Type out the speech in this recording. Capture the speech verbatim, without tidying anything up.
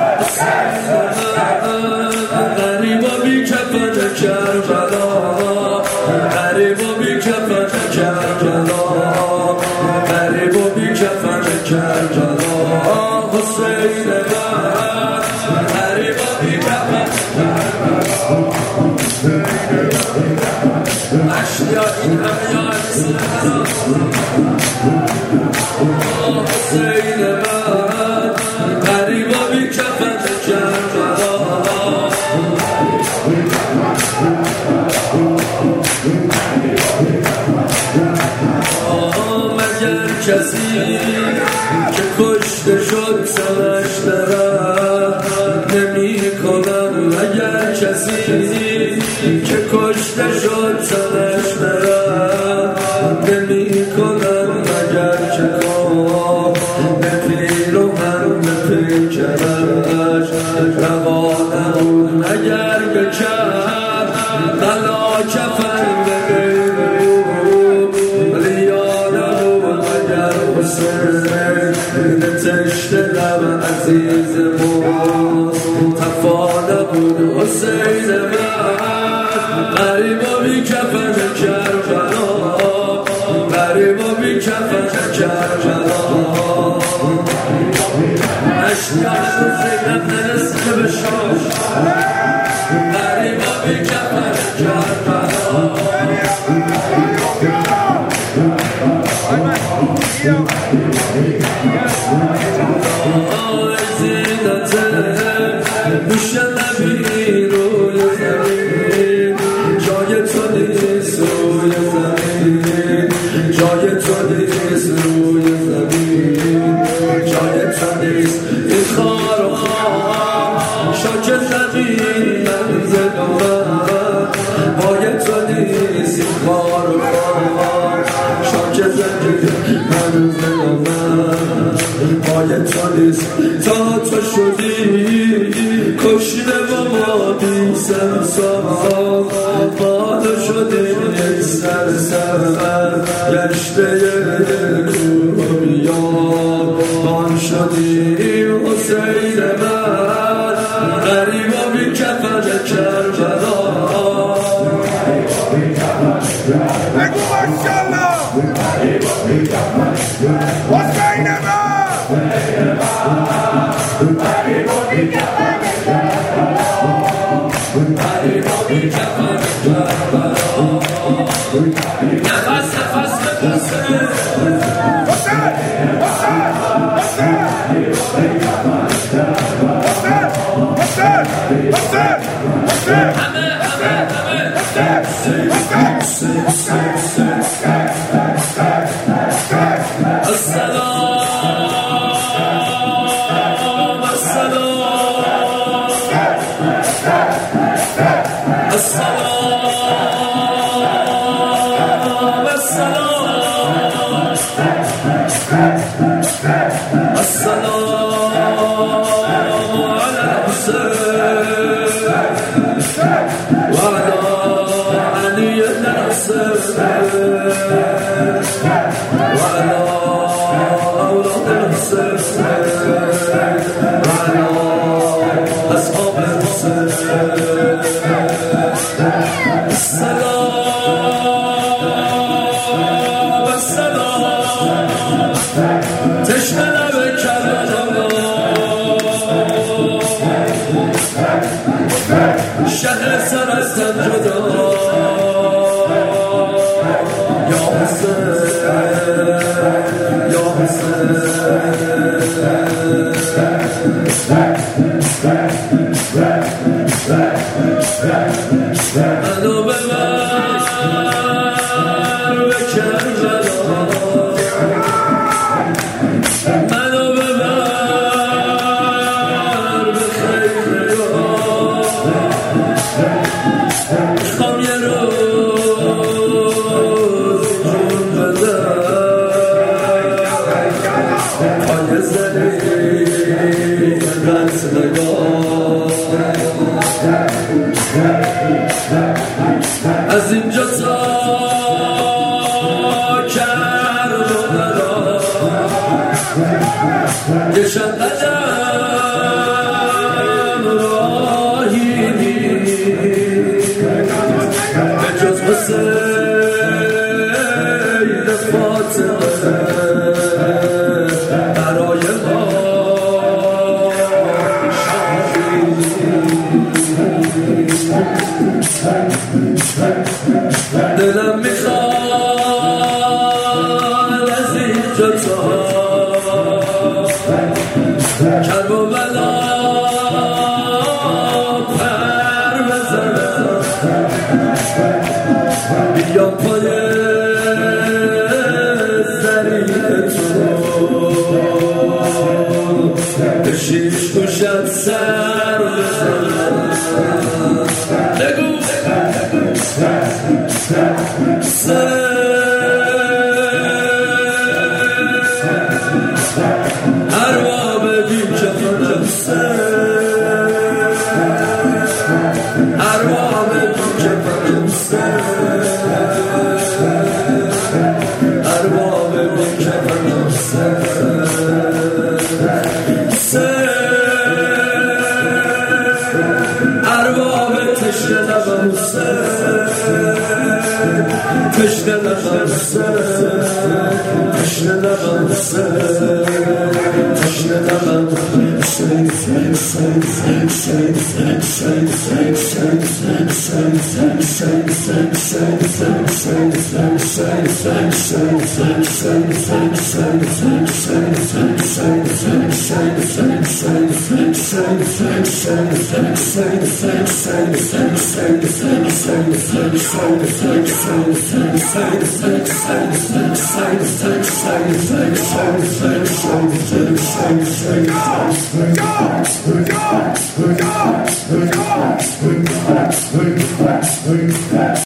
غریبا بی کفن کربلا غریبا بی کفن کربلا غریبا بی کفن کربلا حسین من غریبا بی کفن اشیا این همیا حسین من غریبا بی کفن کربلا مگر کسی که کشته شد سرش درم نمی کنم مگر کسی که کشته شد سرش درم نمی کنم مگر که کام نپیر و من نپیکرش روانه بود مگر بکر غلا کفن تشت لب عزیز موست تفانه بود حسین من غریبا بی کفن کربلا غریبا بی کفن کربلا اشیاء زینب نرسه به شاش غریبا بی کفن کربلا میشه نبی روی زمین جای تو نیست روی زمین جای تو نیست روی زمین جای تو نیست این خار و خار شاک زمین منزل و من پای تو نیست این خار و خار شاک زمین منزل و من پای تو نیست تا تو شدی کشته با ما بی سمسان بالا شدیم یک سر سر گشته کوریان بان شدیم حسین من غریبا بی کفن کربلا بگو ماشالله حسین من غریبا بی کفن نفس نفس بپسه حسین حسین حسین حسین حسین حسین همه همه همه السلام السلام السلام السلام السلام على الحسين وعلى علي الحسين وعلى أولاد الحسين وعلى أصحاب الحسين السلام السلام تشنه لب کربلا شهر سر از تن جدا یا حسین یا حسین منو ببر به کربلا منو ببر به خیبر میخوام یه روز جون بدم پای زمین رقص نگاه از اینجا تا کربلا یه شب قدم دلم میخواد از اینجا تا کرب و بلا پر بزنم بیام پای زریع تو به شیش گوشت سر بزنم بگو سر ارباب بی کفنم سر ارباب بی کفنم سر ارباب بی کفنم سر سر ارباب تشنه لبم سر تشنه لبم سر تشنه لبم سر تشنه لبم Go! Go! Go! Go!